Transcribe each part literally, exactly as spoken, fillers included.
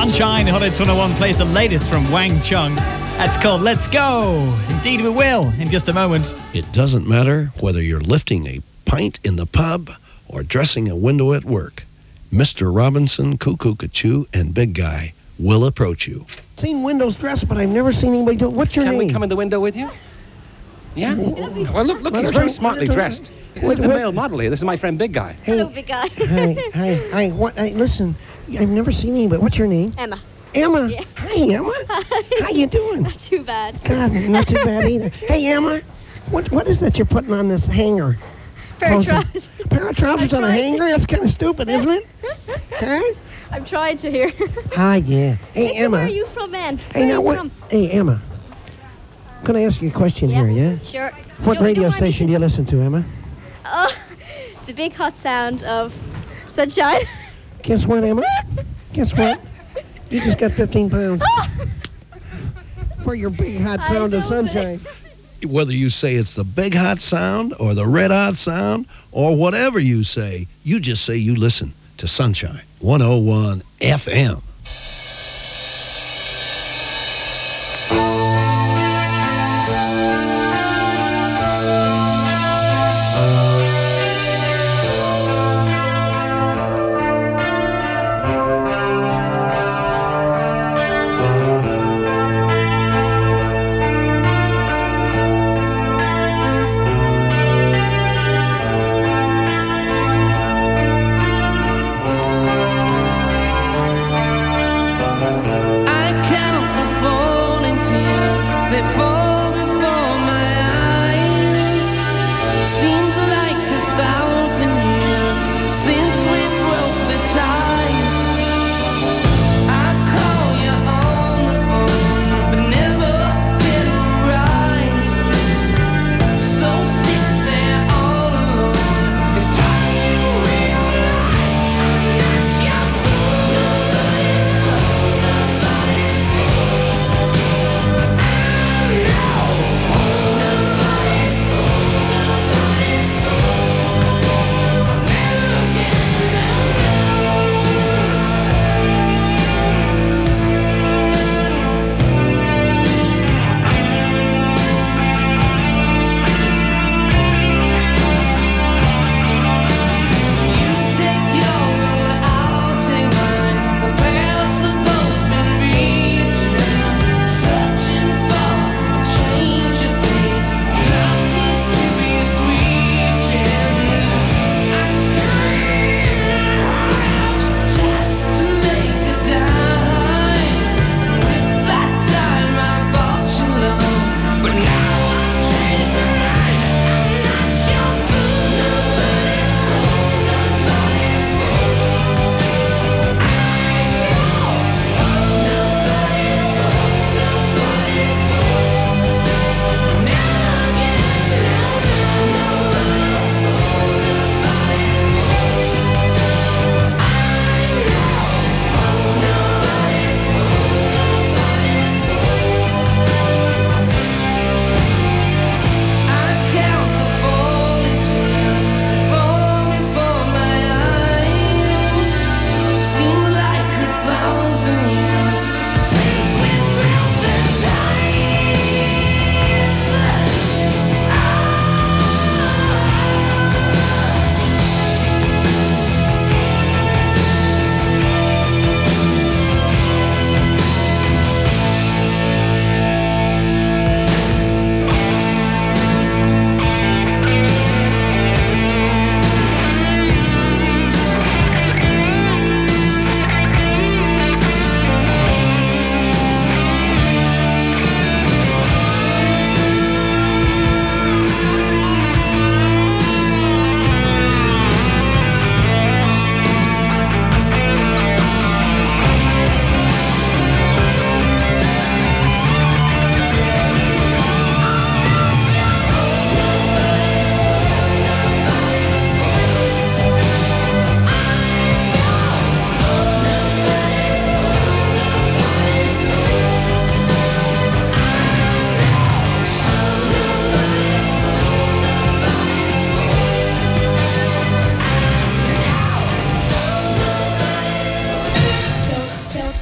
Sunshine, Hot Hits one oh one plays the latest from Wang Chung. That's called Let's Go. Indeed we will, in just a moment. It doesn't matter whether you're lifting a pint in the pub or dressing a window at work. Mister Robinson, Cuckoo Cachoo, and Big Guy will approach you. Seen windows dressed, but I've never seen anybody do it. What's your Can name? we come in the window with you? Yeah? Well, look, look, he's very smartly dressed. This What- is a what- male model here. This is my friend Big Guy. Hello, big guy. Hi, hi, hi. What? Hey, listen, I've never seen anybody. What's your name? Emma. Emma. Yeah. Hi, Emma. How you doing? Not too bad. God, not too bad either. Hey, Emma, what what is that you're putting on this hanger? Pair of Close it. trousers. A pair of trousers I on a tried. hanger? That's kind of stupid, isn't it? Huh? I'm trying to hear. Hi, yeah. Hey, Listen, Emma. where are you from, man? Hey, Where now are you what? from? Hey, Emma. Can I ask you a question Yeah. here, yeah? Sure. What Don't- radio don't mind me- station do you listen to, Emma? Oh, the big hot sound of sunshine. Guess what, Emma? Guess what? You just got fifteen pounds for your big hot I sound of don't sunshine. Whether you say it's the Big Hot Sound or the Red Hot Sound or whatever you say, you just say you listen to Sunshine one oh one F M. I count the falling tears, they fall before my eyes. Seems like a thousand years since we broke the ties. I call you on the phone, but never get a rise. So sit there all alone, it's time you realize I'm not your fool.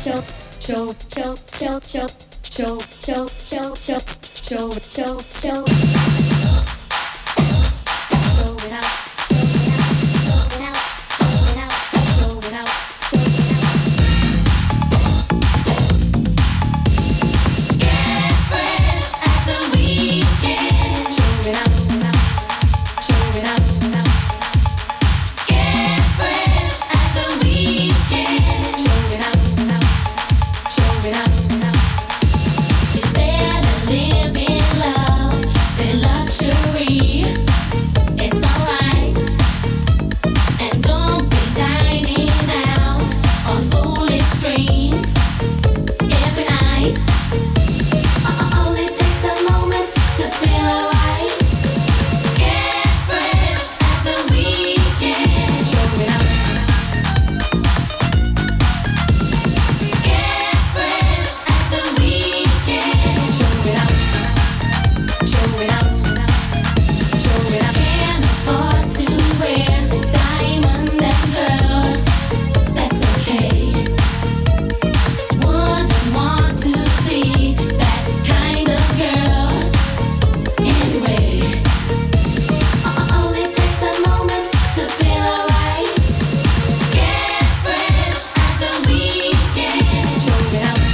choke, choke, choke, choke, choke, choke, choke, choke, choke, choke, choke, choke. Show it out, show it out, show it out, show it out, show it out, show it out. Get fresh at the weekend. Show it out, show it out, show it out, show it out. Get fresh at the weekend. Show it out, show it out, show it out, show it out. You better live in love and luxury. It's alright, and don't be dining out on foolish streams every night. Only takes a moment to feel alright. Get fresh at the weekend. Show it out. Get fresh at the weekend. Show it out. Show it out. Show it out. Can't afford to wear diamond and pearl. That's okay. Wouldn't want to be that kind of girl anyway. Only takes a moment to feel alright. Get fresh at the weekend. Show it out.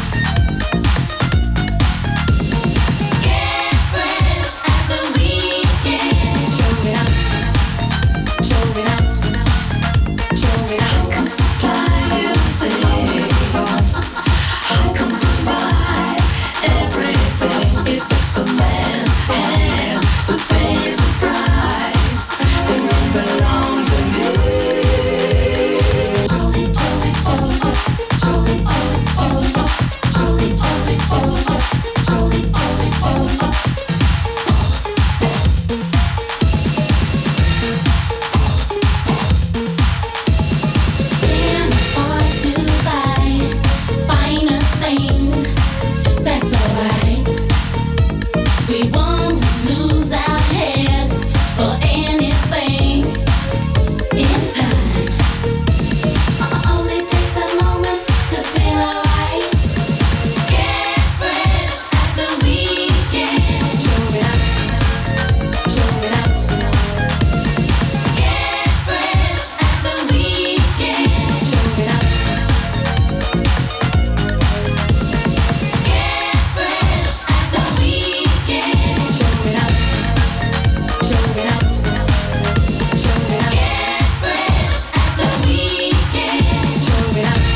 Get fresh at the weekend. Show it out. Show it out. Show it out. I can supply you things. I can provide everything. If it's the man's hand that pays the price, then you belong to me. Jolly, jolly, jolly, jolly, jolly, jolly, jolly, jolly, jolly, jolly, jolly, jolly. Can't afford to buy finer things. That's alright. We won't lose our heads for anything, anytime. Only takes a moment to feel alright. Get fresh at the weekend. Show it out. Show it out. Get fresh at the weekend. Show it out. Get fresh at the weekend. Show it out. Show it out. Show it out. Get fresh at the weekend. Show it out.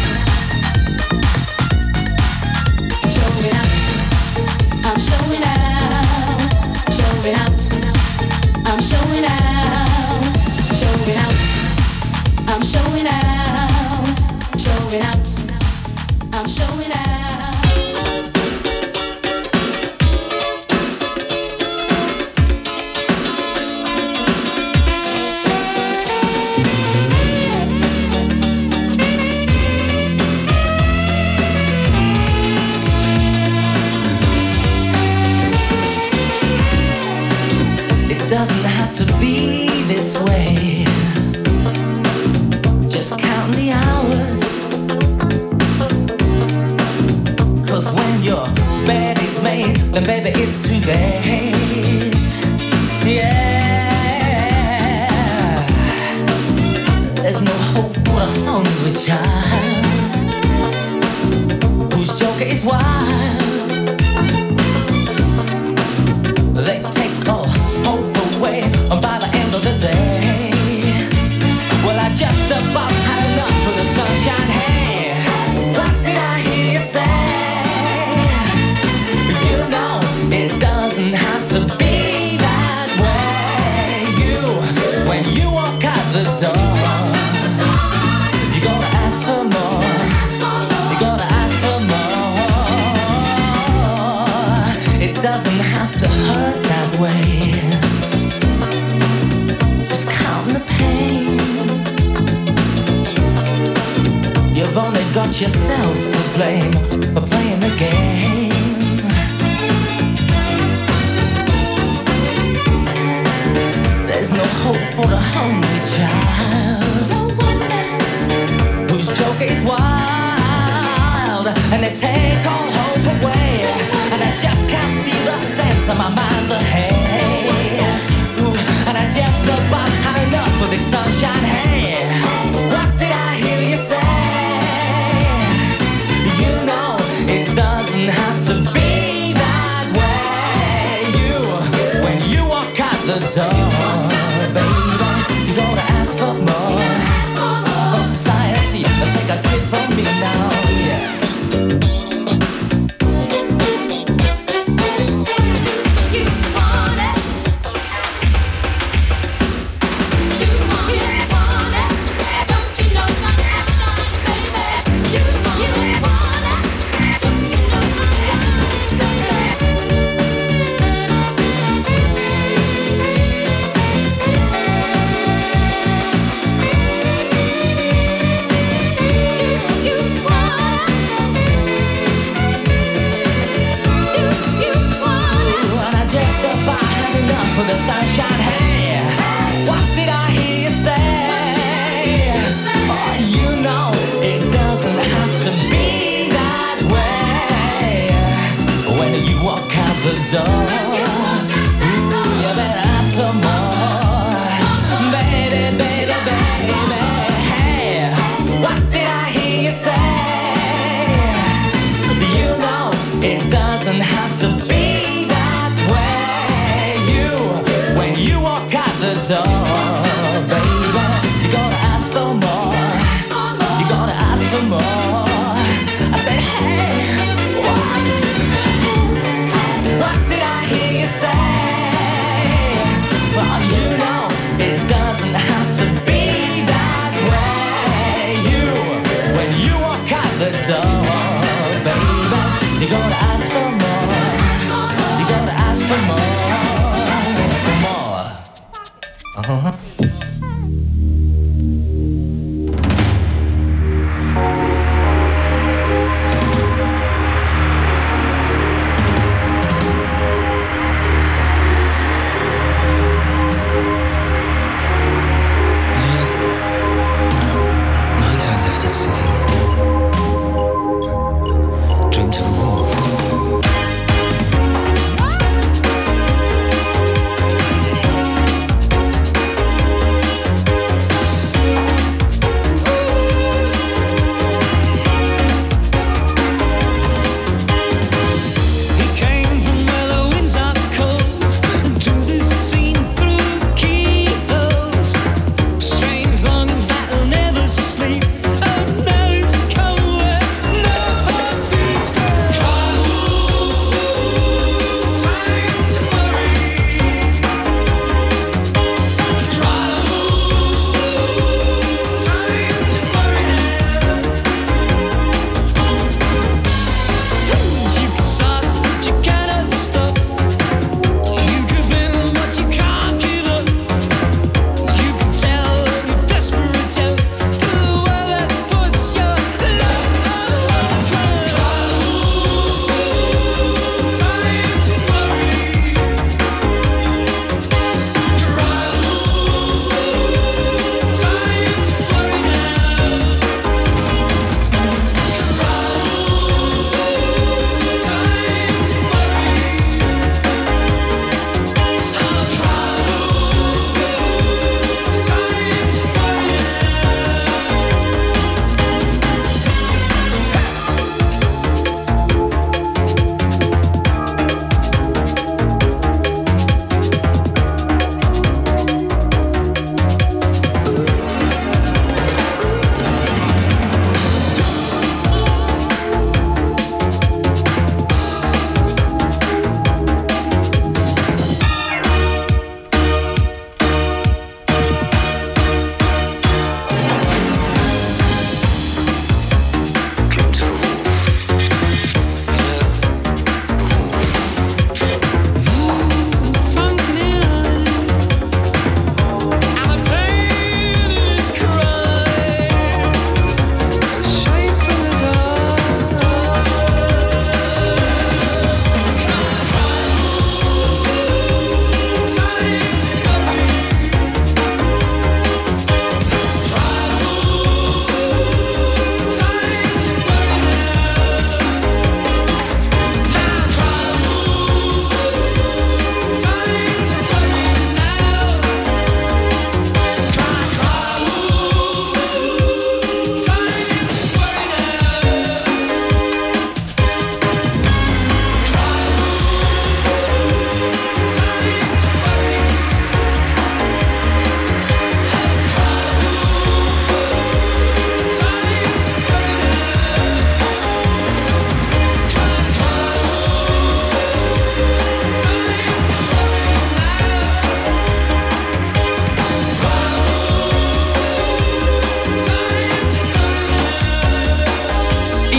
Show it out. I'm showing out. Show it out. I'm showing out. Show it out. I'm showing out. Show it out. I'm showing out. It doesn't have to be this way. Just count the hours. 'Cause when your bed is made, then baby it's too late. Yeah. There's no hope for a hungry child whose joker is wild. They take all hope away by the end of the day. Well, I just about had enough of the sunshine. Hey, what did I hear you say? You know it doesn't have to be that way. You, when you walk out the door, you gotta ask for more. You gotta ask for more. It doesn't have to hurt that way. Just count the pain. You've only got yourselves to blame for playing the game. There's no hope for the hungry child whose joke is wild. and they take all hope away, and I just can't see the sense of my mind's ahead. Ooh, and I just about had enough of this sunshine. Hey, what did I hear you say? You know it doesn't have to be that way. You, when you walk out the door, baby, you gotta ask for more. Oh, society, take a tip from me now, yeah. For the sunshine, hey, what did I hear you say? Oh, you know it doesn't have to be that way. When you walk out the door, ooh, you better ask for more. Baby, baby, baby, hey, what did I hear you say? You know it doesn't have to be. You walk out the door, baby, you gotta ask for more. You gotta ask for more. I said, hey, what? What did I hear?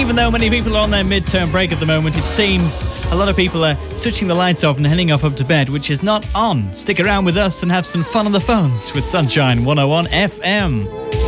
even though many people are on their midterm break at the moment, it seems a lot of people are switching the lights off and heading off up to bed, which is not on. Stick around with us and have some fun on the phones with Sunshine one oh one F M.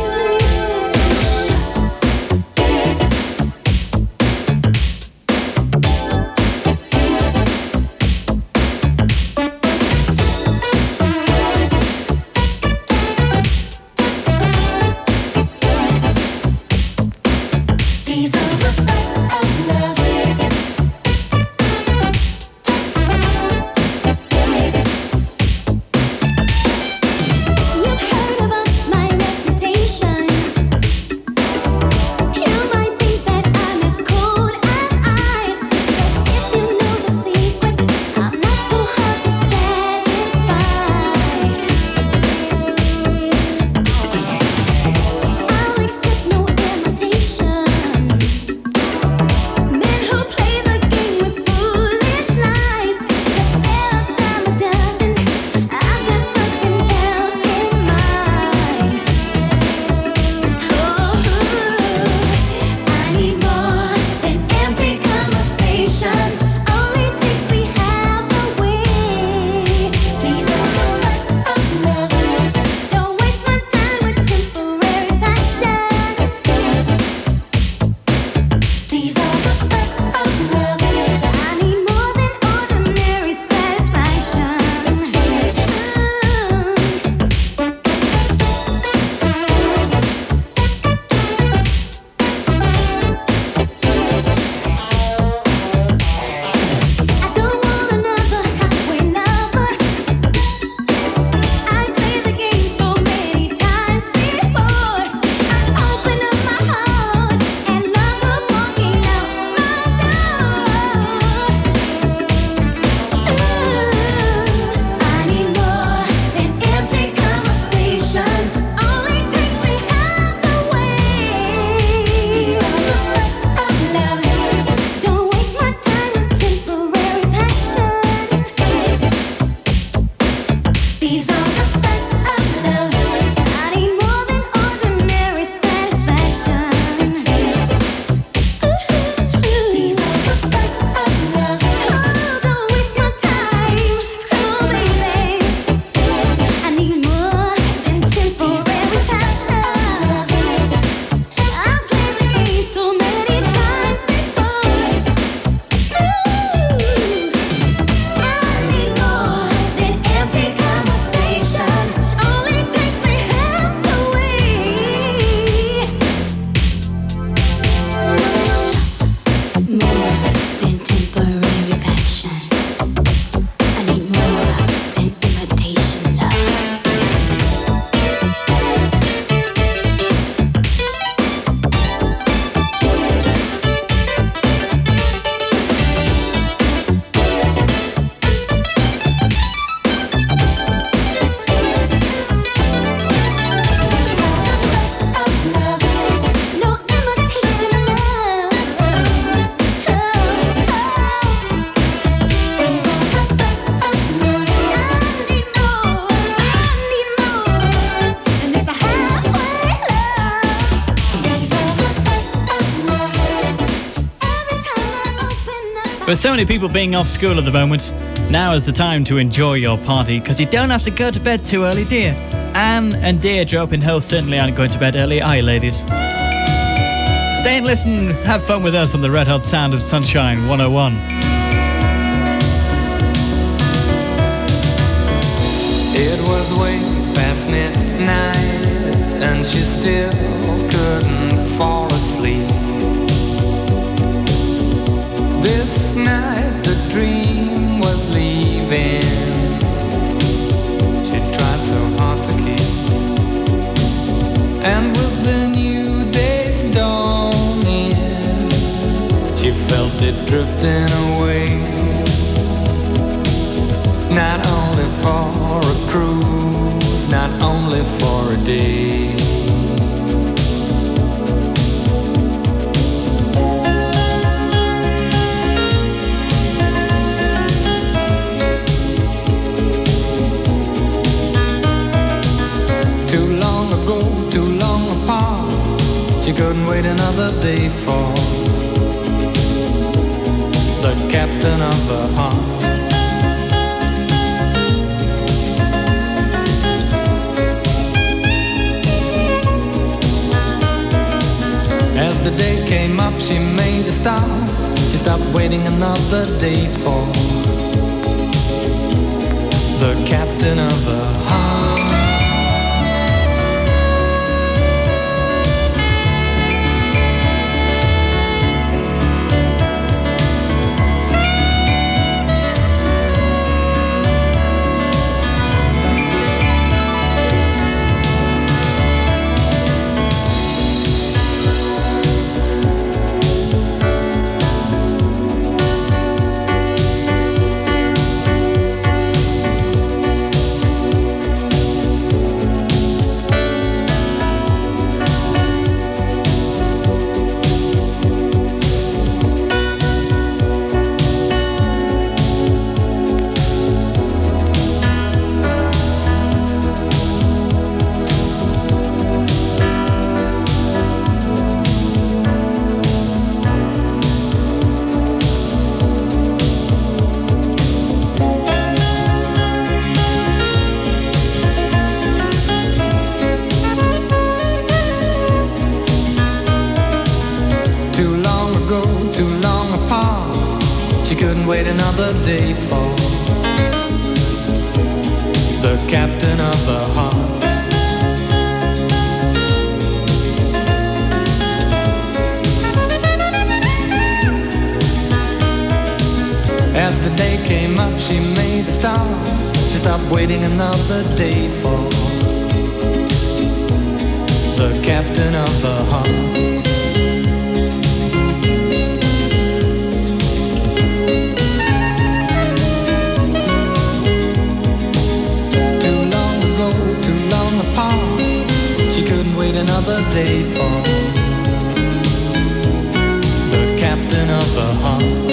With so many people being off school at the moment, now is the time to enjoy your party, because you don't have to go to bed too early, do you? Anne and Deirdre up in Hull certainly aren't going to bed early, are you, ladies? Stay and listen, have fun with us on the red hot sound of Sunshine one oh one. It was way past midnight and she still couldn't fall asleep. This night the dream was leaving. She tried so hard to keep. And with the new day's dawning, she felt it drifting away. Not only for a cruise, not only for a day. Too long ago, too long apart, she couldn't wait another day for captain of her heart. As the day came up, she made a start. She stopped waiting another day for the captain of her heart. Wait another day for the captain of her heart. As the day came up, she made a start. She stopped waiting another day for the captain of her heart. Another day for the captain of her heart.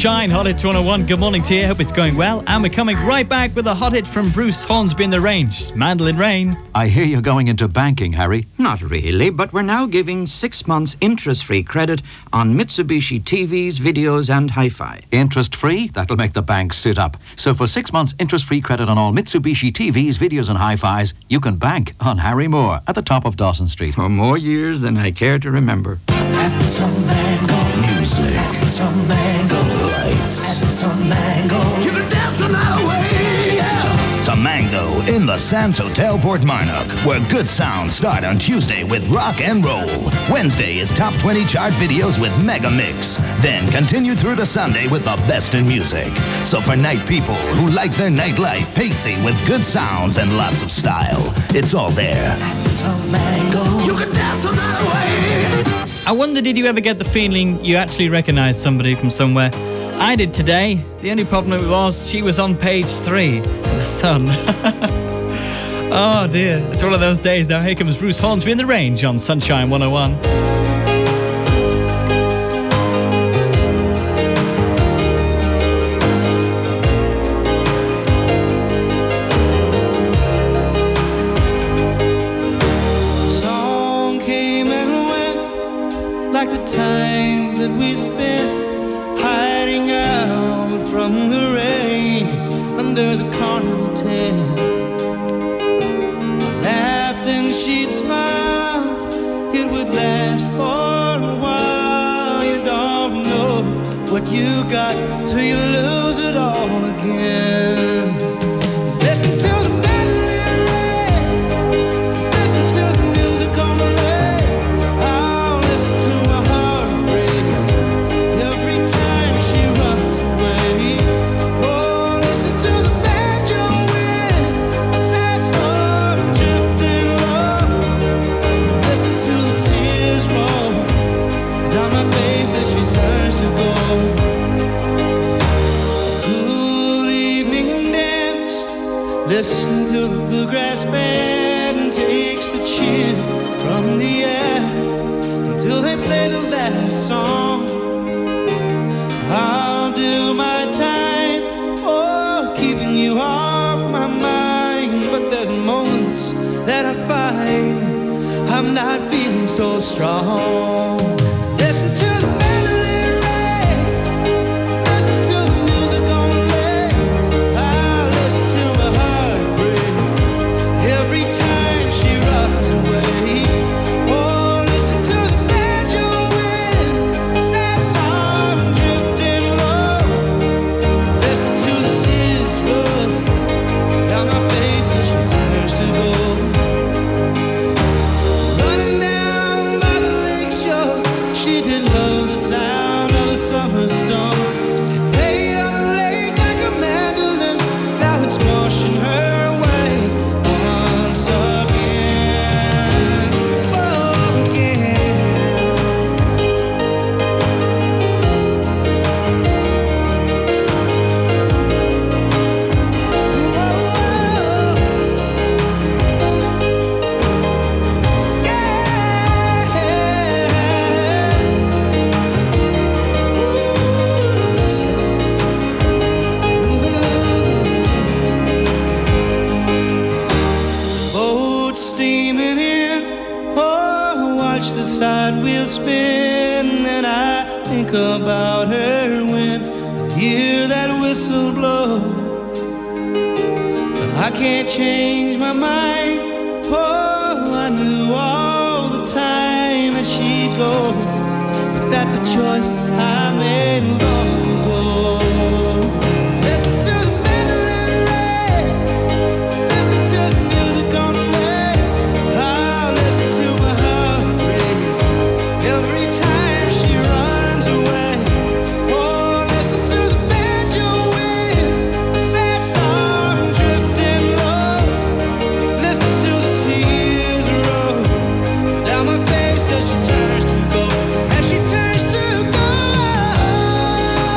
Sunshine, Hot Hits one oh one. Good morning to you. Hope it's going well. And we're coming right back with a hot hit from Bruce Hornsby in the Range, Mandolin Rain. I hear you're going into banking, Harry. Not really, but we're now giving six months interest-free credit on Mitsubishi T Vs, videos, and hi-fi. Interest-free? That'll make the bank sit up. So for six months interest-free credit on all Mitsubishi T Vs, videos, and hi-fis, you can bank on Harry Moore at the top of Dawson Street. For more years than I care to remember. Add some mango music, add some mango lights, add some mango. You can dance the night away, yeah. To Mango in the Sands Hotel Port Marnock, where good sounds start on Tuesday with rock and roll. Wednesday is top twenty chart videos with Mega Mix. Then continue through to Sunday with the best in music. So for night people who like their nightlife pacey with good sounds and lots of style, it's all there. Add some mango. You can dance the night away. I wonder, did you ever get the feeling you actually recognized somebody from somewhere? I did today. The only problem was she was on page three of The Sun. Oh dear, it's one of those days now. Here comes Bruce Hornsby in the Range on Sunshine one oh one. Like the times that we spent hiding out from the rain under the carnival tent. Laughed and she'd smile, it would last for a while. You don't know what you got till you lose it all again. Listen to the mandolin rain, listen to the music on the listen to the bluegrass band takes the chill from the air until they play the last song. I'll do my time, oh, keeping you off my mind. But there's moments that I find I'm not feeling so strong. Listen to the mandolin rain, listen to the music on the lake. I'll listen to my heart break every time she rocks away. Oh, listen to the banjo wind, sad song drifting low. Listen to the tears roll down my face as she turns to gold. Running down by the lake shore, she did love the sound of a summer storm. It played on the lake like a mandolin, now it's washing her away once again, oh, again. Boat steaming in, oh, watch the side wheel spin, and I think about her when I hear that whistle blow. But I can't change my mind, oh, I knew all the time that she'd go, but that's a choice I made long ago. Listen to the mandolin rain, listen to the music on the lake. I'll listen to my heart break every time she runs away. Oh, listen to the banjo wind, a sad song drifting low. Listen to the tears roll down my face as she turns to gold, as she turns to gold.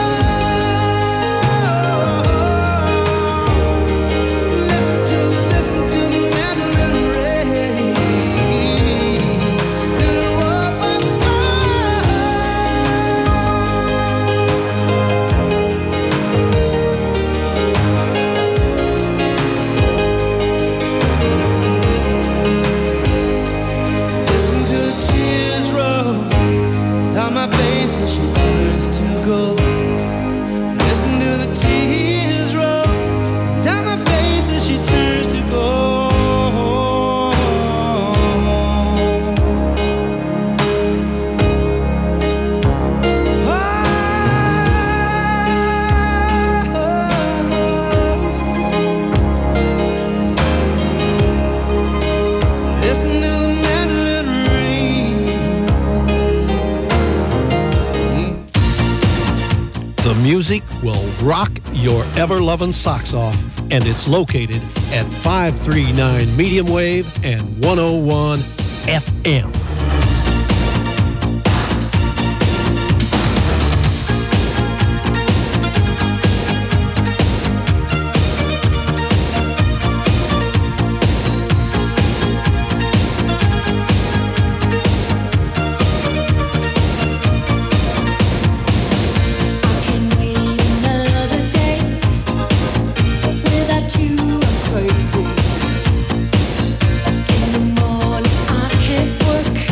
will rock your ever-loving socks off, and it's located at five three nine Medium Wave and one oh one F M. Crazy. In the morning I can't work.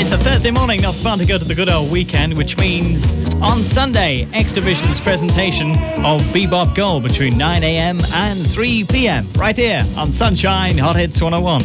It's a Thursday morning, not fun to go to the good old weekend, which means on Sunday, X-Division's presentation of Bebop Gold between nine a.m. and three p.m. right here on Sunshine Hot Hits one oh one.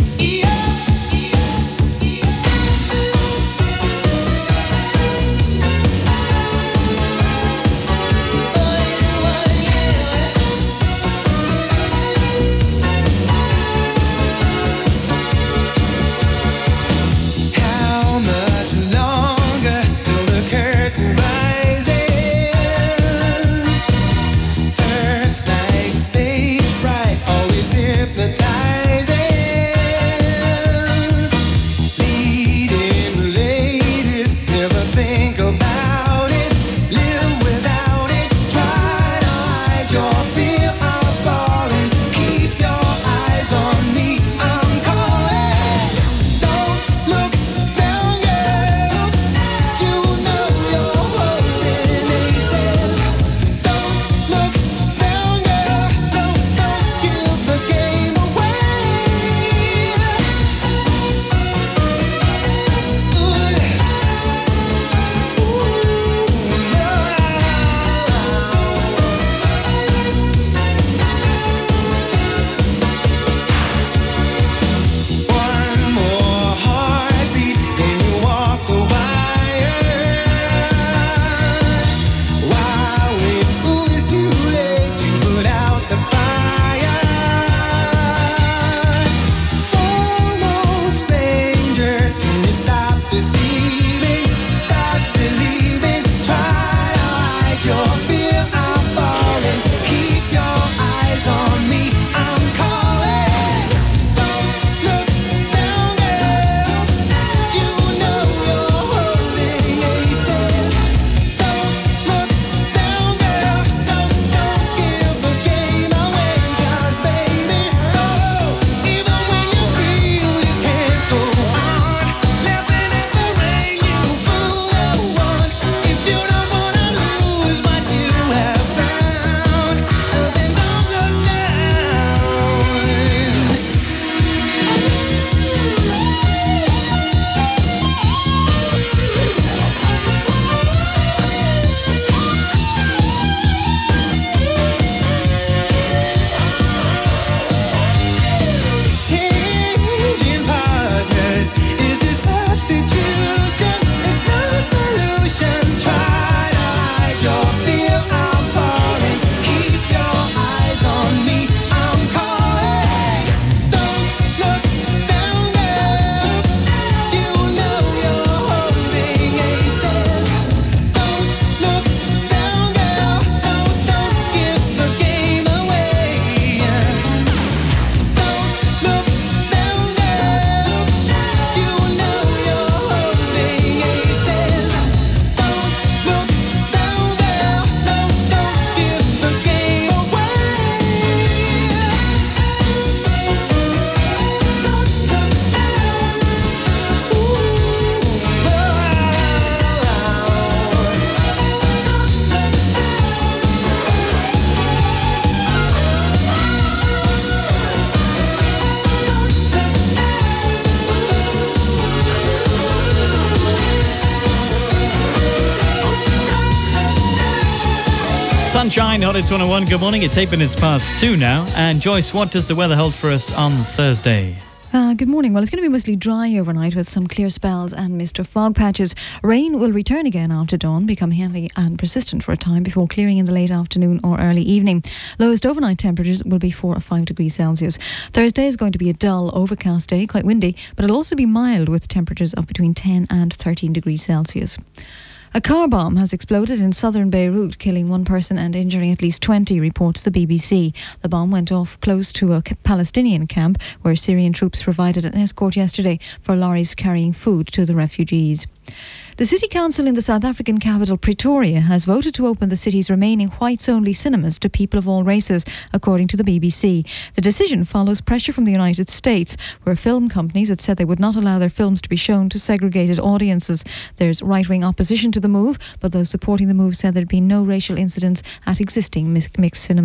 Sunshine, Hot Hits one oh one. Good morning. It's eight minutes past two now. And Joyce, what does the weather hold for us on Thursday? Uh, good morning. Well, it's going to be mostly dry overnight with some clear spells and mist or fog patches. Rain will return again after dawn, become heavy and persistent for a time before clearing in the late afternoon or early evening. Lowest overnight temperatures will be four or five degrees Celsius. Thursday is going to be a dull, overcast day, quite windy, but it'll also be mild with temperatures of between ten and thirteen degrees Celsius. A car bomb has exploded in southern Beirut, killing one person and injuring at least twenty, reports the B B C. The bomb went off close to a Palestinian camp where Syrian troops provided an escort yesterday for lorries carrying food to the refugees. The City Council in the South African capital Pretoria has voted to open the city's remaining whites-only cinemas to people of all races, according to the B B C. The decision follows pressure from the United States, where film companies had said they would not allow their films to be shown to segregated audiences. There's right-wing opposition to the move, but those supporting the move said there'd been no racial incidents at existing mixed cinemas.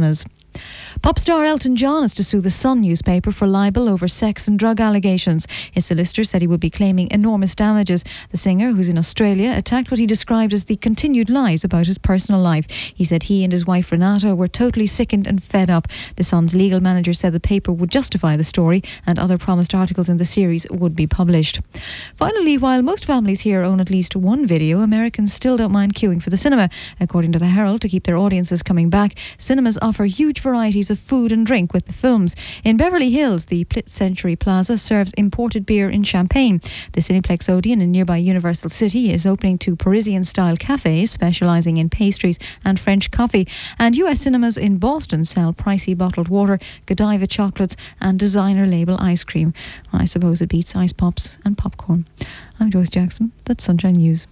Pop star Elton John is to sue the Sun newspaper for libel over sex and drug allegations. His solicitor said he would be claiming enormous damages. The singer, who's in Australia, attacked what he described as the continued lies about his personal life. He said he and his wife Renata were totally sickened and fed up. The Sun's legal manager said the paper would justify the story and other promised articles in the series would be published. Finally, while most families here own at least one video, Americans still don't mind queuing for the cinema. According to the Herald, to keep their audiences coming back, cinemas offer huge varieties of food and drink with the films. In Beverly Hills, the Plitt Century Plaza serves imported beer in champagne. The Cineplex Odeon in nearby Universal City is opening two Parisian-style cafes specialising in pastries and French coffee. And U S cinemas in Boston sell pricey bottled water, Godiva chocolates and designer label ice cream. I suppose it beats ice pops and popcorn. I'm Joyce Jackson. That's Sunshine News.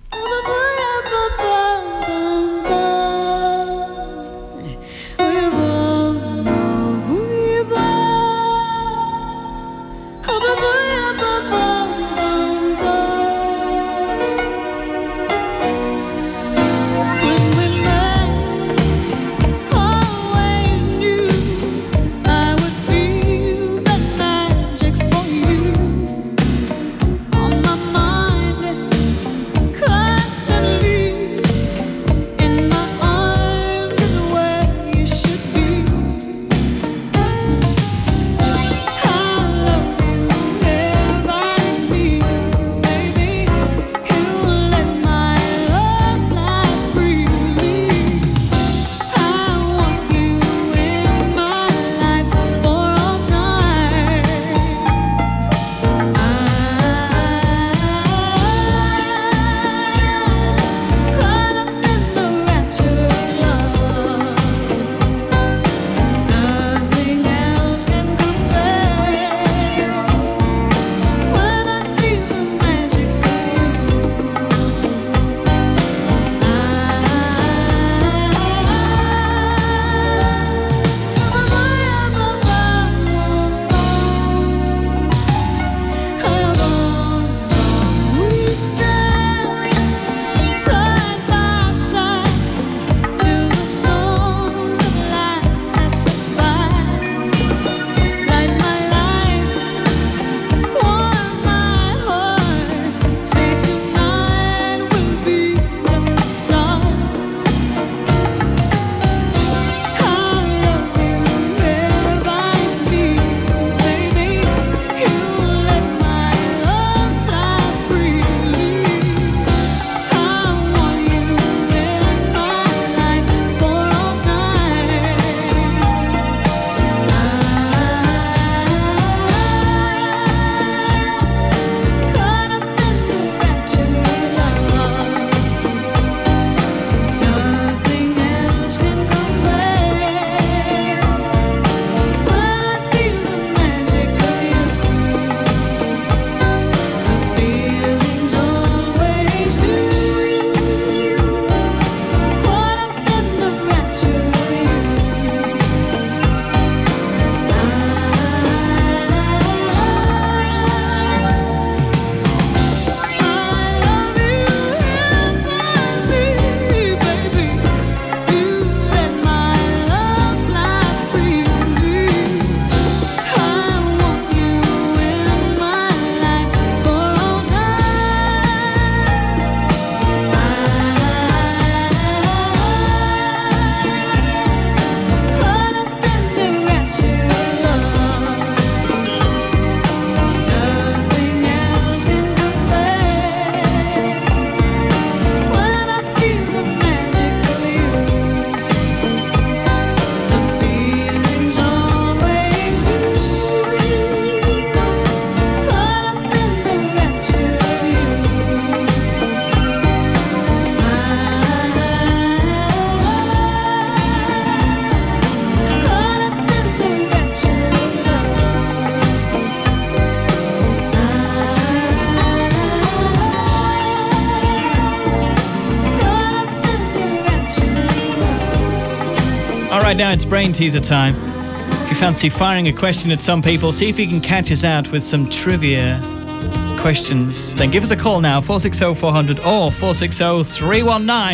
Right now it's brain teaser time. If you fancy firing a question at some people, see if you can catch us out with some trivia questions, then give us a call now, four six zero four hundred or four six zero three one nine.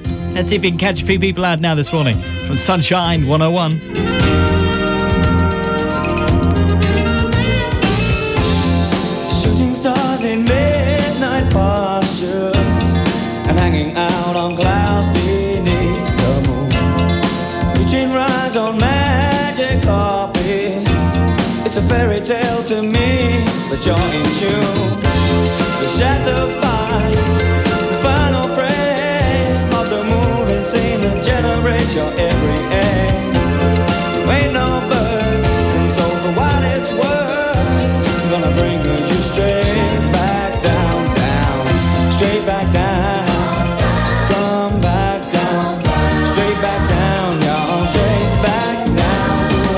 Let's see if we can catch a few people out now this morning from Sunshine one oh one. Shooting stars in midnight postures and hanging out on clouds beneath the moon, reaching rides on magic carpets. It's a fairy tale to me, but you're in tune. You're shattered by the final frame of the moving scene that generates your every aim. You ain't no bird, and so for what it's worth, I'm gonna bring you straight back down, down, straight back down. Come back down, straight back down, y'all, straight back down to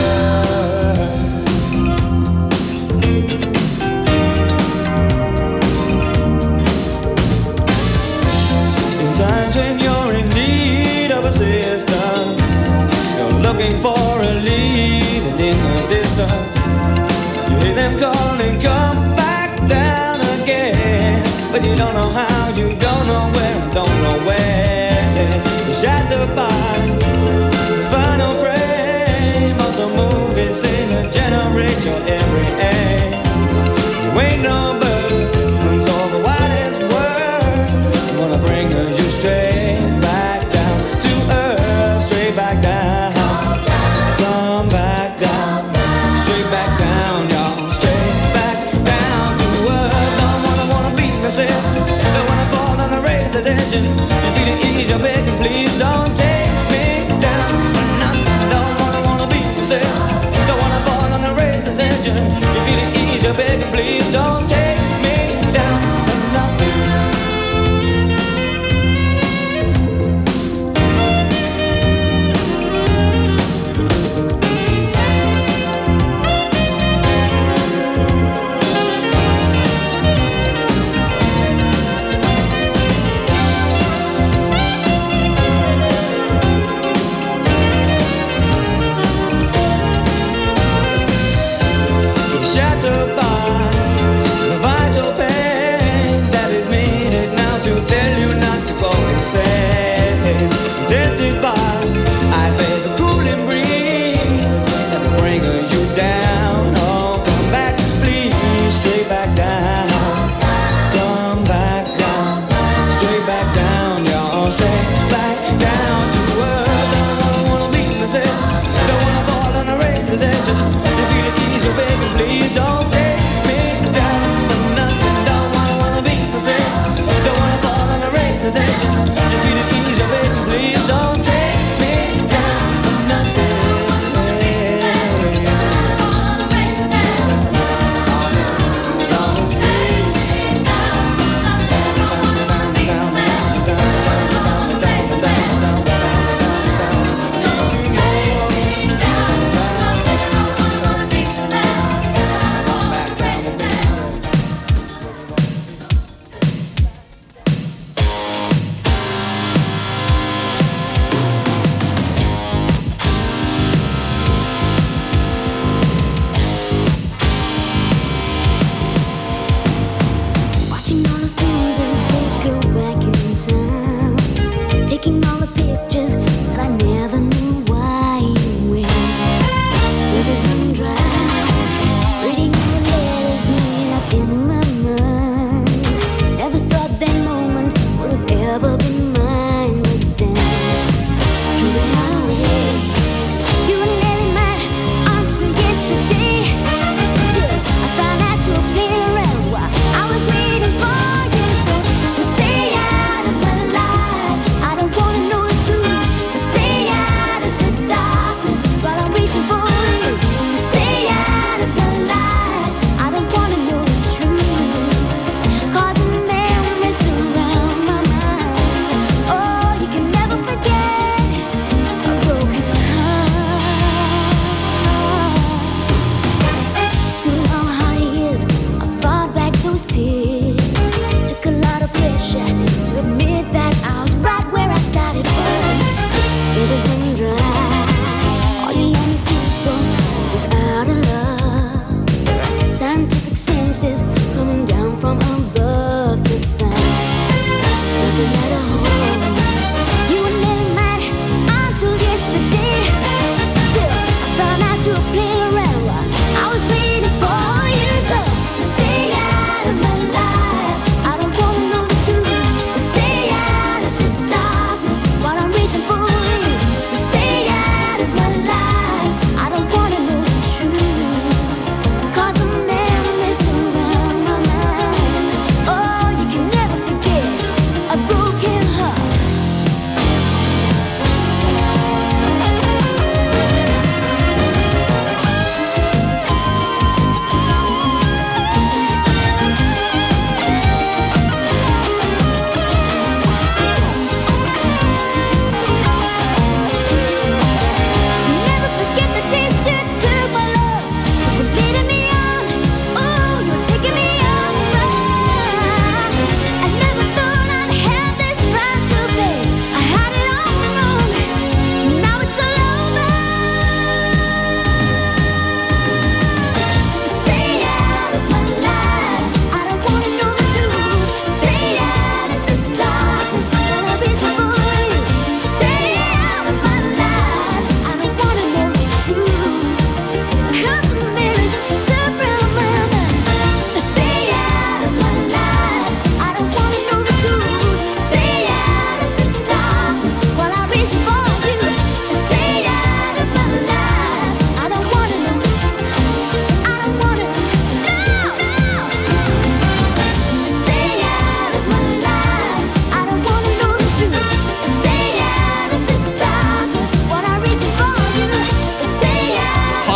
earth. In times when you're in need of assistance, you're looking for a lead and in the distance, you hear them calling, come back down again. But you don't know how, you don't know where, don't know where. You're shattered by the final frame of the movie scene that generates your every aim. You ain't no bird, and so for what it's worth, I'm gonna bring you straight back down to earth, straight back down. Come back down, straight back down, y'all, straight back down to earth. Don't wanna, wanna beat myself, don't wanna fall on the razor's edge and feel the ease, you're begging, please don't take me down. Don't wanna, wanna beat myself, don't wanna fall on the razor's edge and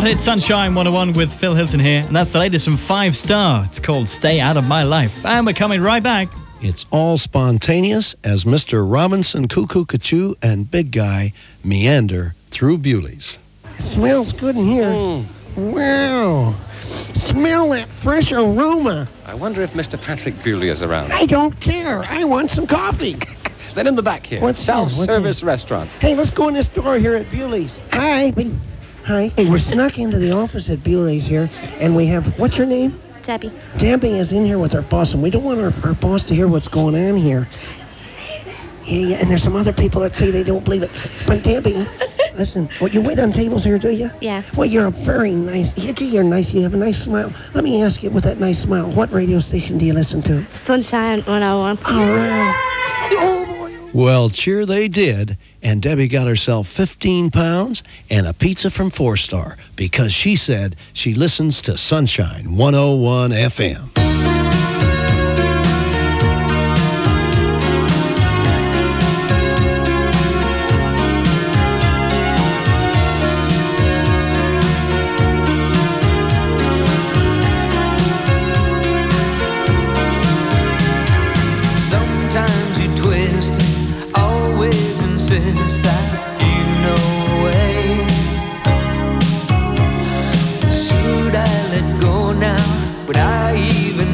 It's Sunshine one oh one with Phil Hilton here, and that's the latest from Five Star. It's called Stay Out of My Life, and we're coming right back. It's all spontaneous as Mister Robinson, Cuckoo Cachoo, and Big Guy meander through Bewley's. Smells good in here. Mm. Wow. Smell that fresh aroma. I wonder if Mister Patrick Bewley is around. I don't care. I want some coffee. Then in the back here, What's that? What's self-service restaurant. Hey, let's go in this door here at Bewley's. Hi. Hi. Hey, we're snuck into the office at Bewley's here, and we have, what's your name? Debbie. Debbie is in here with our boss, and we don't want our, our boss to hear what's going on here. Yeah, yeah, and there's some other people that say they don't believe it. But Debbie, listen, well, you wait on tables here, do you? Yeah. Well, you're a very nice, you're nice, you have a nice smile. Let me ask you, with that nice smile, what radio station do you listen to? Sunshine one oh one. All right. Well, cheer they did, and Debbie got herself fifteen pounds and a pizza from Four Star because she said she listens to Sunshine one oh one F M. Sometimes you twist, always insist that you know a way. Should I let go now? Would I even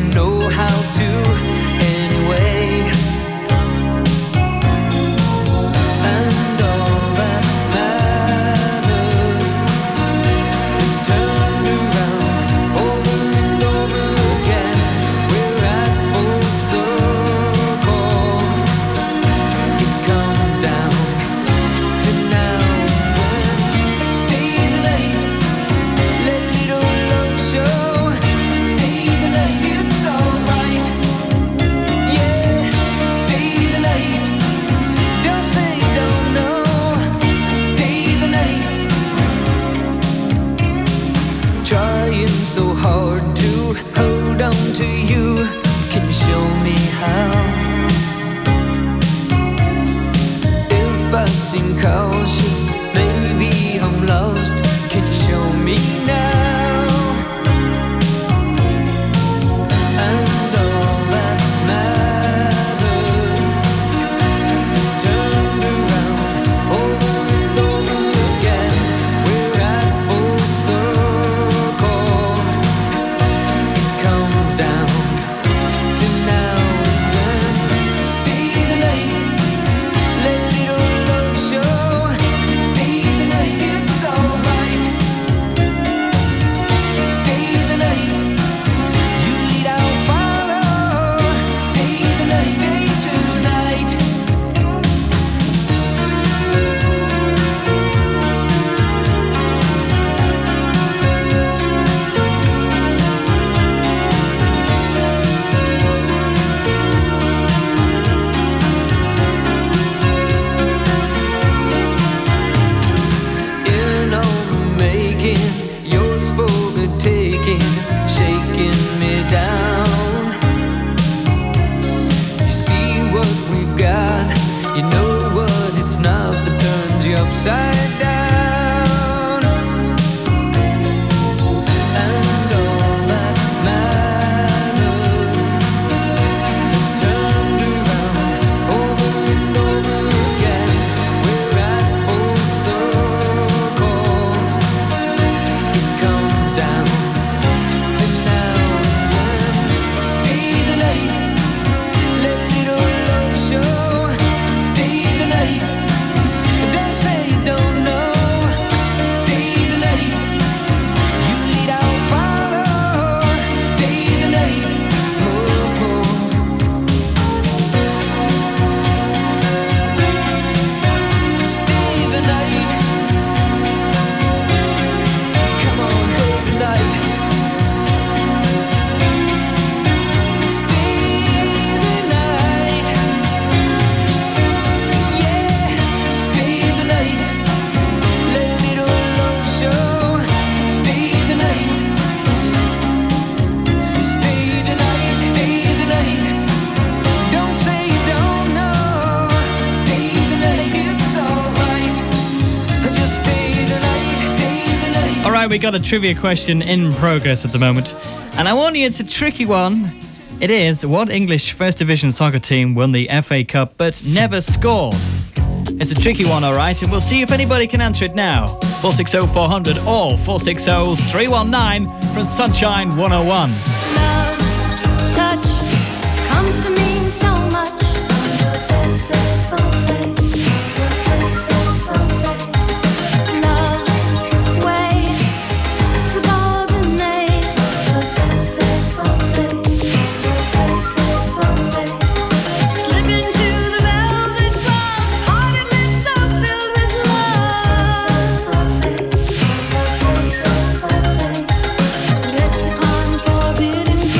right, we got a trivia question in progress at the moment. And I warn you, it's a tricky one. It is, what English First Division soccer team won the F A Cup but never scored? It's a tricky one, all right, and we'll see if anybody can answer it now. four six zero four hundred or four six zero three one nine from Sunshine one oh one. Love's touch comes to mean so much. Love's way, subordinate. Slip into the velvet glove, hearted lips so filled with love. Lips upon forbidden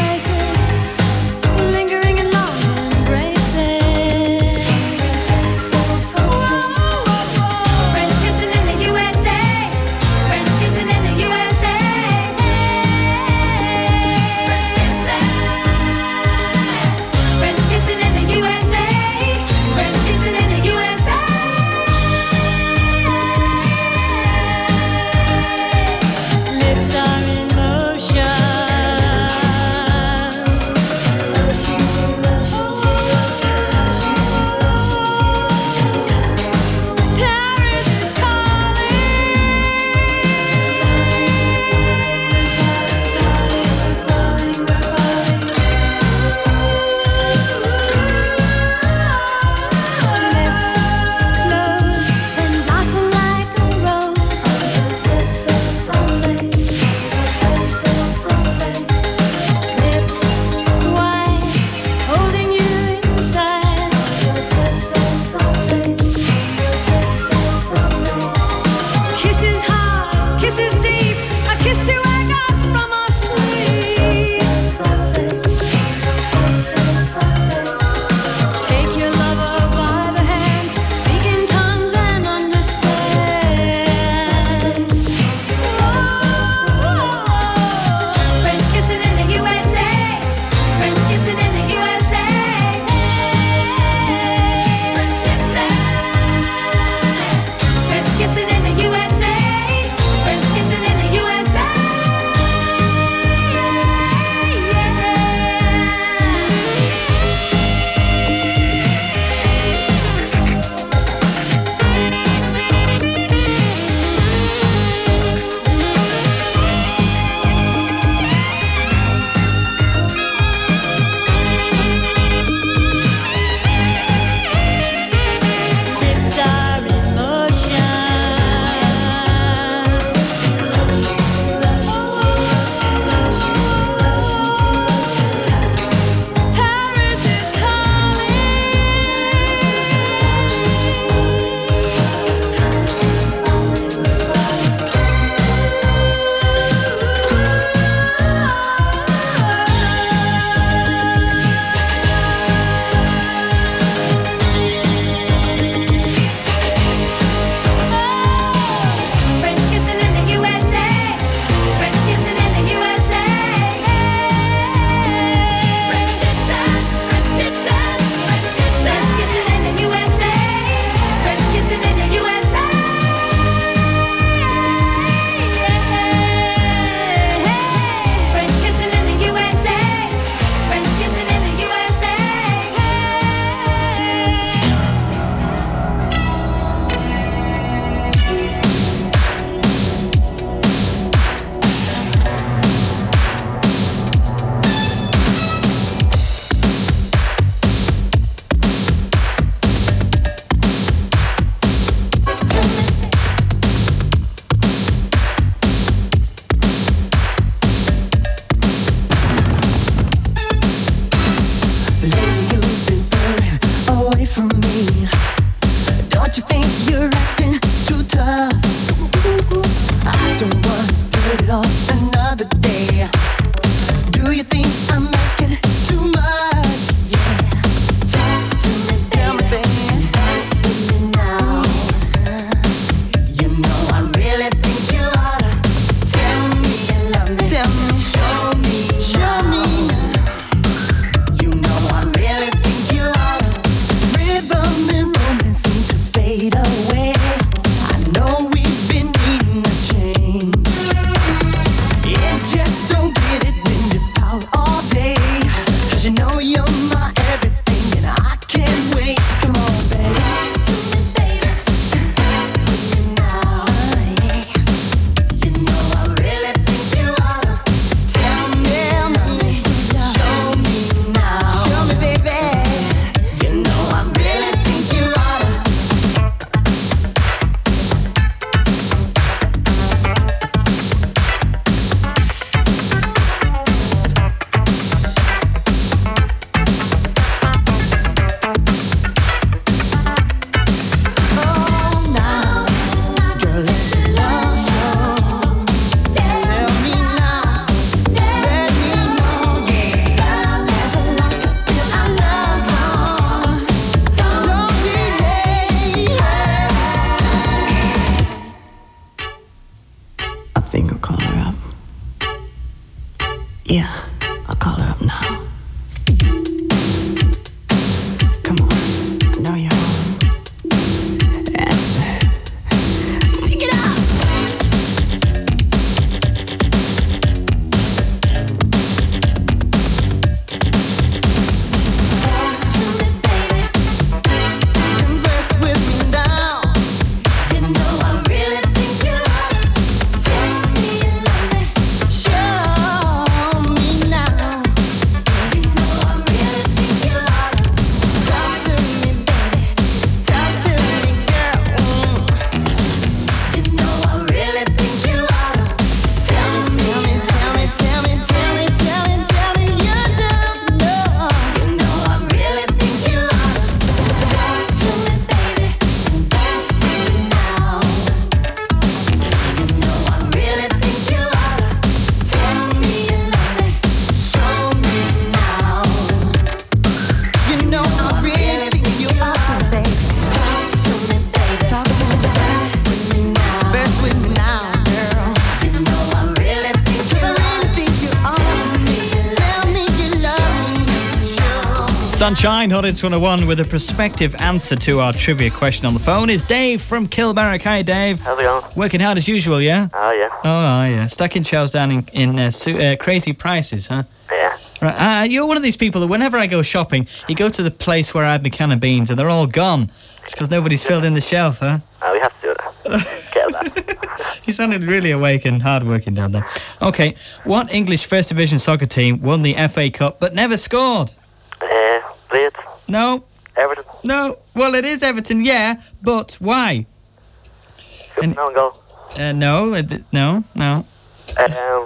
Sunshine, Hot Hits one oh one, with a prospective answer to our trivia question on the phone is Dave from Kilbarrack. Hi, Dave. How's it going? Working hard as usual, yeah? Oh, yeah. Oh, yeah. Stuck in shelves down in, in uh, su- uh, crazy prices, huh? Yeah. Right. Uh, you're one of these people that whenever I go shopping, you go to the place where I had my can of beans and they're all gone. It's because nobody's filled in the shelf, huh? Oh, we have to do it. Get that. You sounded really awake and hard-working down there. Okay, what English First Division soccer team won the F A Cup but never scored? Uh, Leeds. No. Everton. No. Well, it is Everton, yeah, but why? And, no goal. Uh, no, uh, no, no. Um...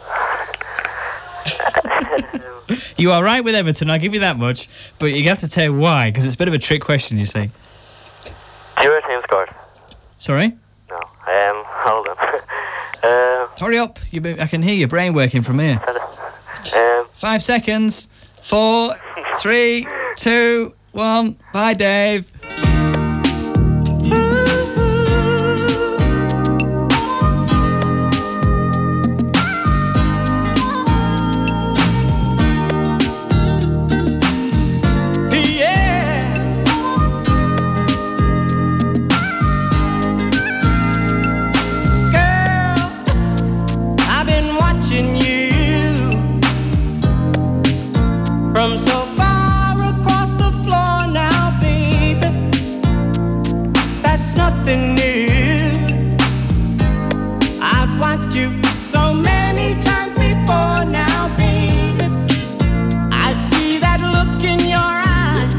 You are right with Everton, I'll give you that much, but you have to tell why, because it's a bit of a trick question, you see. Your team scored. Sorry? No. Um, hold on. uh, Hurry up, you be, I can hear your brain working from here. Um, Five seconds. Four, three, two, one. Bye, Dave. From so far across the floor now, baby, that's nothing new. I've watched you so many times before now, baby. I see that look in your eyes,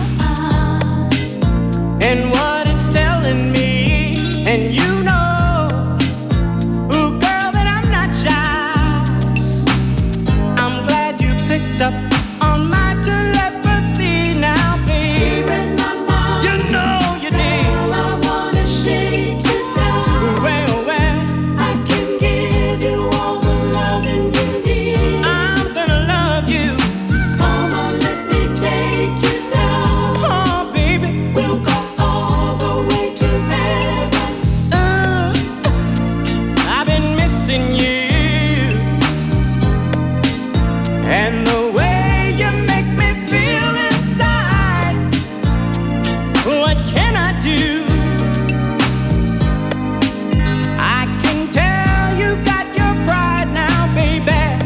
and what it's telling me, and you know, ooh, girl, that I'm not shy. I'm glad you picked up on my telepathy now, baby. You know you did. Well, I wanna shake you down. Well, well, I can give you all the loving you need. I'm gonna love you. Come on, let me take you down. Oh, baby, we'll go all the way to heaven. Uh, I've been missing you, and the way what can I do? I can tell you got your pride now, baby.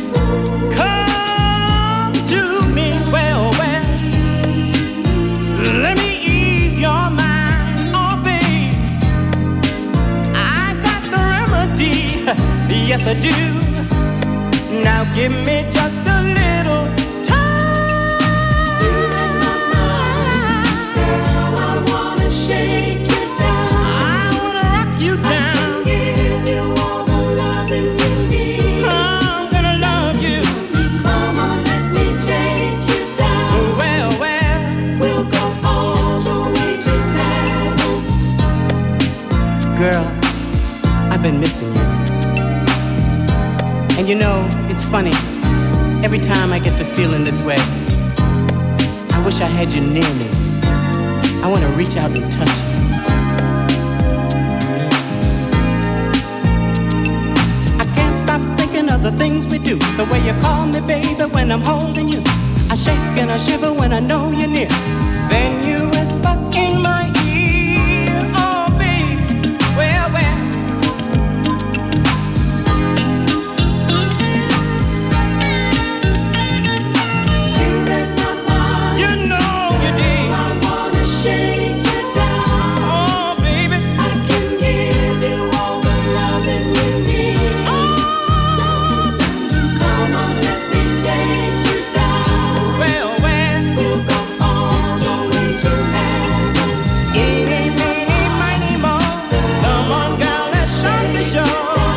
Come to me, well, well. Let me ease your mind, oh, babe. I got the remedy, yes I do. Now give me just a little shake you down. I wanna rock you down. Give you all the loving you need. I'm gonna love you. Come on, let me take you down. Well, well, we'll go all the way to heaven. Girl, I've been missing you. And you know, it's funny. Every time I get to feeling this way, I wish I had you near me. I want to reach out and touch you. I can't stop thinking of the things we do. The way you call me, baby, when I'm holding you. I shake and I shiver when I know you're near. Then you whisper in my ear, oh, babe, well, well. You read my mind. You know you did. Shake you down. Oh, baby. I can give you all the loving you need. Oh, come on, let me take you down. Well, well, we'll go all the way to heaven. Eeny, meeny, miny, mo. Come on, girl, let's shut the show.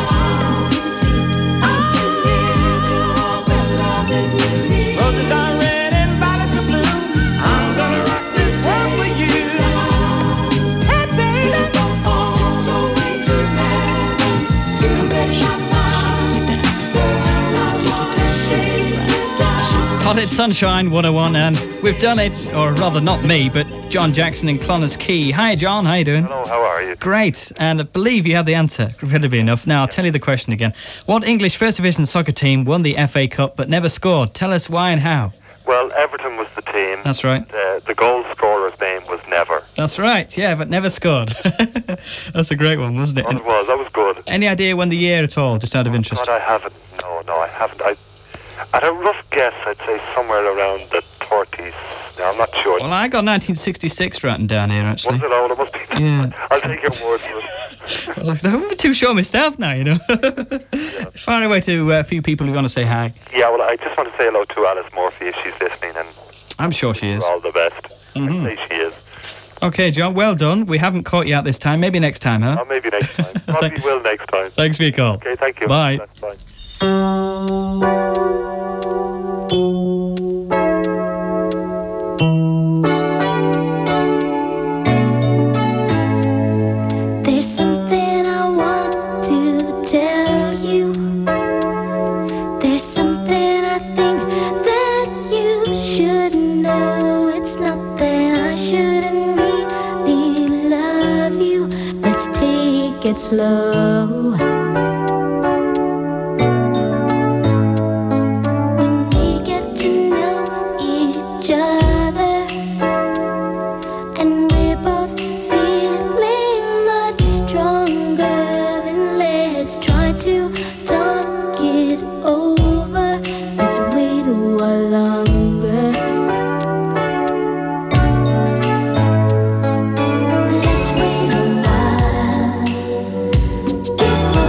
I can give you all the loving you need. Roses are red and violets are blue. I'm gonna rock this world for you. Hey, baby, go all the way to heaven. Come back, shake you down. Girl, I wanna shake you down. Hot Hit Sunshine one oh one, and we've done it, or rather not me, but John Jackson in Clonus Key. Hi, John, how you doing? Hello, how are you? Great, and I believe you had the answer, incredibly enough. Now, I'll tell you the question again. What English First Division soccer team won the F A Cup but never scored? Tell us why and how. Well, Everton was the team. That's right. The, the goal scorer's name was Never. That's right, yeah, but never scored. That's a great one, wasn't it? Oh, it was. That was good. Any idea when the year at all, just out of interest? God, I haven't. No, no, I haven't. I, at a rough guess, I'd say somewhere around the thirties. No, I'm not sure. Well, I got nineteen sixty-six written down here, actually. Was it? Oh, it must be. Yeah. I'll take your word for it. Well, I wouldn't be too sure myself now, you know. Yeah. Far away to uh, a few people who want to say hi. Yeah, well, I just want to say hello to Alice Murphy if she's listening, and I'm sure she is. all the best. Mm-hmm. I say she is. Okay, John, well done. We haven't caught you out this time. Maybe next time, huh? Oh, maybe next time. Probably will next time. Thanks for your call. Okay, thank you. Bye. Bye. There's something I want to tell you. There's something I think that you should know. It's not that I shouldn't really love you. Let's take it slow. When we get to know each other, and we're both feeling much stronger, then let's try to talk it over. Let's wait a while longer. Let's wait a while. If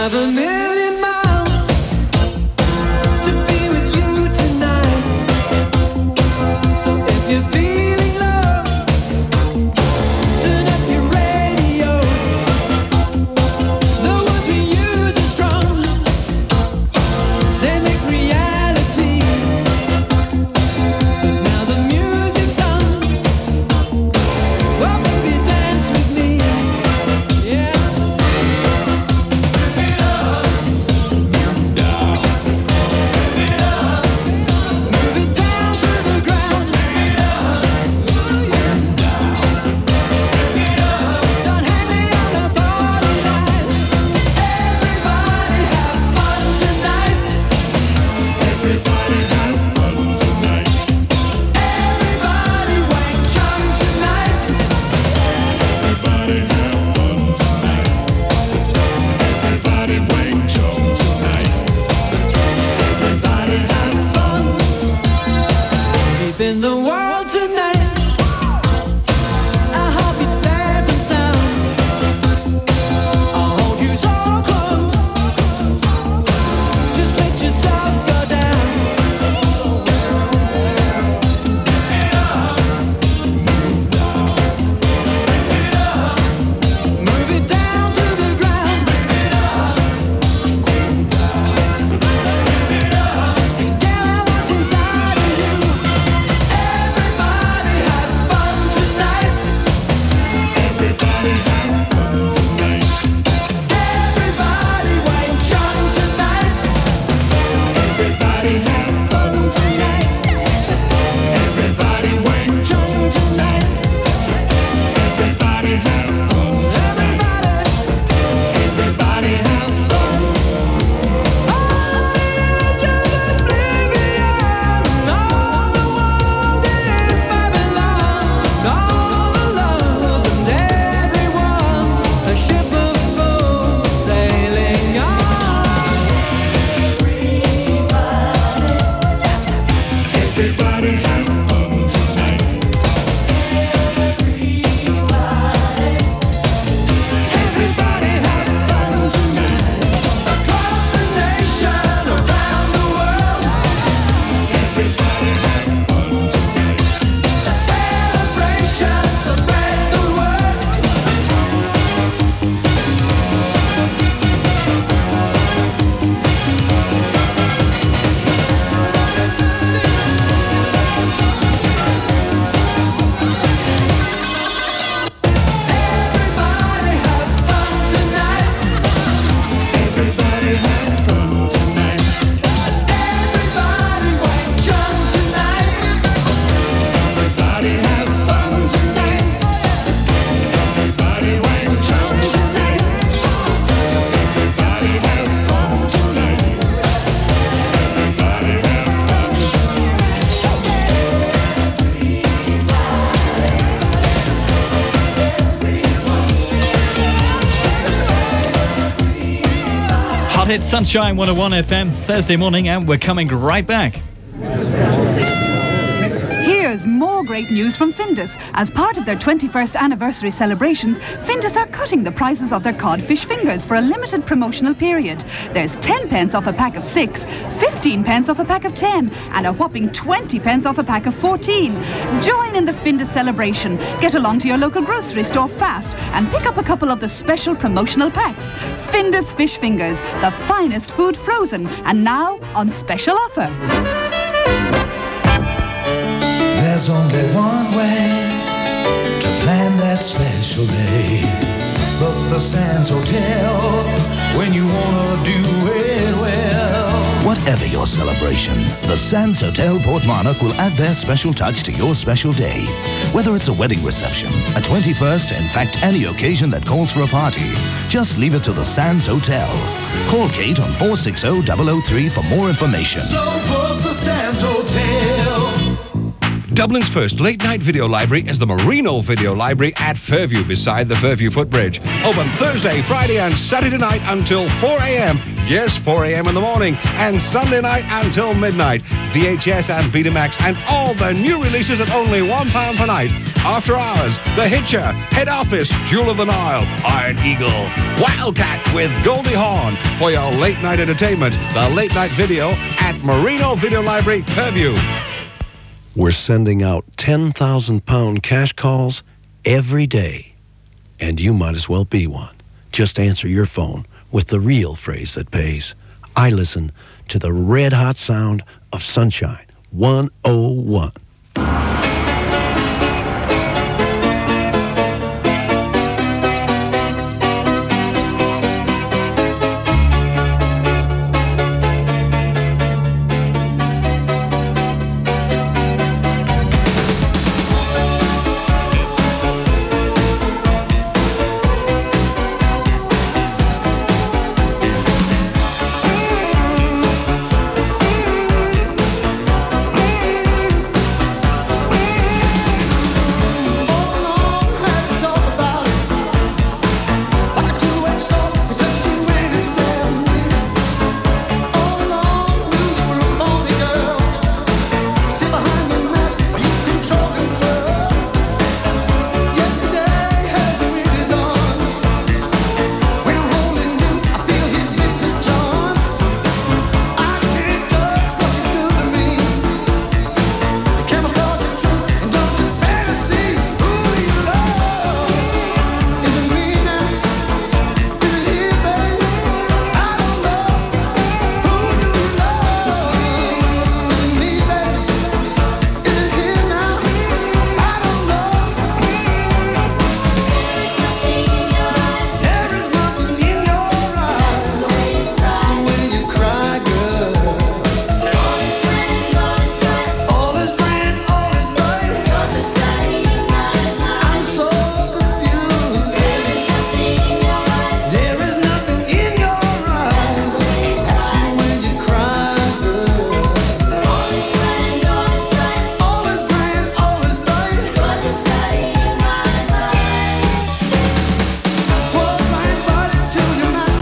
drive a million miles to be with you tonight. So if you're feeling love, turn up your radio. The words we use are strong, they make reality. But now the music's on. Oh baby, dance with me. Yeah. Move it down to the ground. Don't hang me on the party line. Everybody have fun tonight. Everybody have fun tonight. Everybody wake Chung tonight. Everybody have fun tonight. Everybody wake Chung tonight. Everybody have fun. Deep in the world tonight. I hope it's safe and sound. I'll hold you so close. Just let yourself go down. Move it down to the ground. Get what's inside of you. Everybody have fun tonight. Everybody have fun tonight. Everybody wake Chung tonight. Everybody have fun tonight. Everybody wake Chung tonight. Everybody have fun tonight. Everybody have fun. On the edge of oblivion, all the world is Babylon. All the love and everyone, a ship of fools sailing on. Everybody have fun tonight. Everybody have fun tonight. Across the nation, around the world. Everybody have fun tonight. A celebration, so spread the word. Everybody have fun tonight. Everybody have fun tonight. Everybody wake Chung tonight. Everybody have fun tonight. Everybody wake Chung tonight. Everybody have fun tonight. Everybody have Hot Hit Sunshine one oh one F M Thursday morning, and we're coming right back. Here's more great news from Findus. As part of their twenty-first anniversary celebrations, Findus are cutting the prices of their codfish fingers for a limited promotional period. There's ten pence off a pack of six, fifteen pence off a pack of ten, and a whopping twenty pence off a pack of fourteen. Join in the Findus celebration. Get along to your local grocery store fast and pick up a couple of the special promotional packs. Findus Fish Fingers, the finest food frozen, and now on special offer. There's only one way to plan that special day. Book the Sands Hotel when you wanna do it well. Whatever your celebration, the Sands Hotel Portmarnock will add their special touch to your special day. Whether it's a wedding reception, a twenty-first, in fact any occasion that calls for a party, just leave it to the Sands Hotel. Call Kate on four six zero, zero zero three for more information. So book the Sands Hotel. Dublin's first late-night video library is the Marino Video Library at Fairview, beside the Fairview Footbridge. Open Thursday, Friday and Saturday night until four a.m. Yes, four a.m. in the morning. And Sunday night until midnight. V H S and Betamax and all the new releases at only one pound per night. After Hours, The Hitcher, Head Office, Jewel of the Nile, Iron Eagle, Wildcat with Goldie Hawn. For your late-night entertainment, the late-night video at Marino Video Library, Fairview. We're sending out ten thousand pound cash calls every day. And you might as well be one. Just answer your phone with the real phrase that pays. I listen to the red-hot sound of Sunshine one oh one.